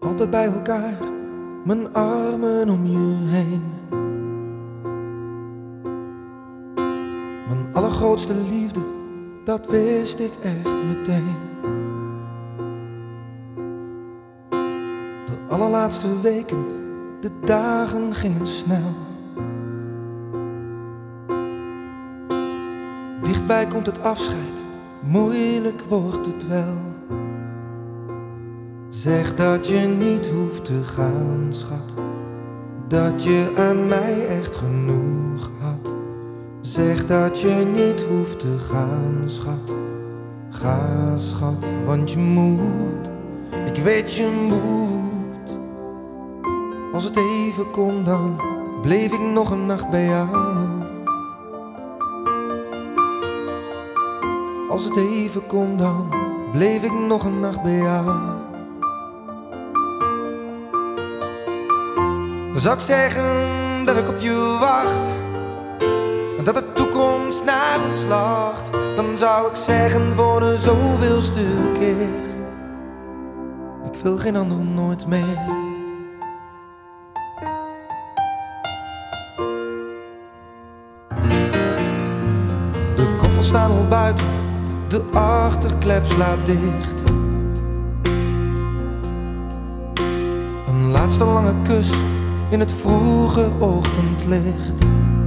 Altijd bij elkaar, mijn armen om je heen. Mijn allergrootste liefde, dat wist ik echt meteen. De allerlaatste weken, de dagen gingen snel. Dichtbij komt het afscheid, moeilijk wordt het wel. Zeg dat je niet hoeft te gaan, schat. Dat je aan mij echt genoeg had. Zeg dat je niet hoeft te gaan, schat. Ga, schat, want je moet. Ik weet je moet. Als het even kon, dan bleef ik nog een nacht bij jou. Als het even kon, dan bleef ik nog een nacht bij jou. Dan zou ik zeggen dat ik op je wacht en dat de toekomst naar ons lacht. Dan zou ik zeggen voor de zoveelste keer: ik wil geen ander nooit meer. De koffers staan al buiten, de achterklep slaat dicht. Een laatste lange kus in het vroege ochtendlicht.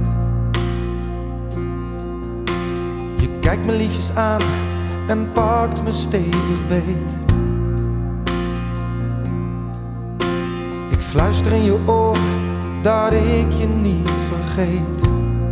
Je kijkt me liefjes aan en pakt me stevig beet. Ik fluister in je oor dat ik je niet vergeet.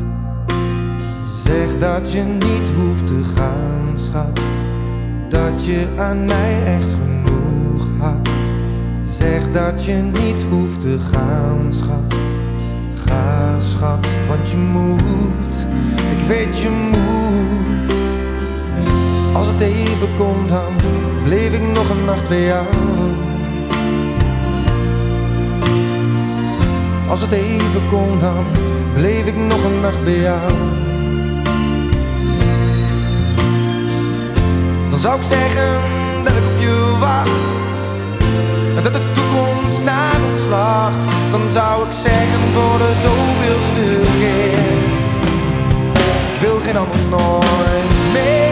Zeg dat je niet hoeft te gaan, schat. Dat je aan mij echt genoeg had. Zeg dat je niet hoeft te gaan, schat. Ga, schat, want je moet. Ik weet je moet. Als het even kon, dan bleef ik nog een nacht bij jou. Als het even kon, dan bleef ik nog een nacht bij jou. Dan zou ik zeggen dat ik op je wacht en dat de toekomst naar ons lacht. Dan zou ik zeggen voor de zoveelste keer: ik wil geen ander nooit meer.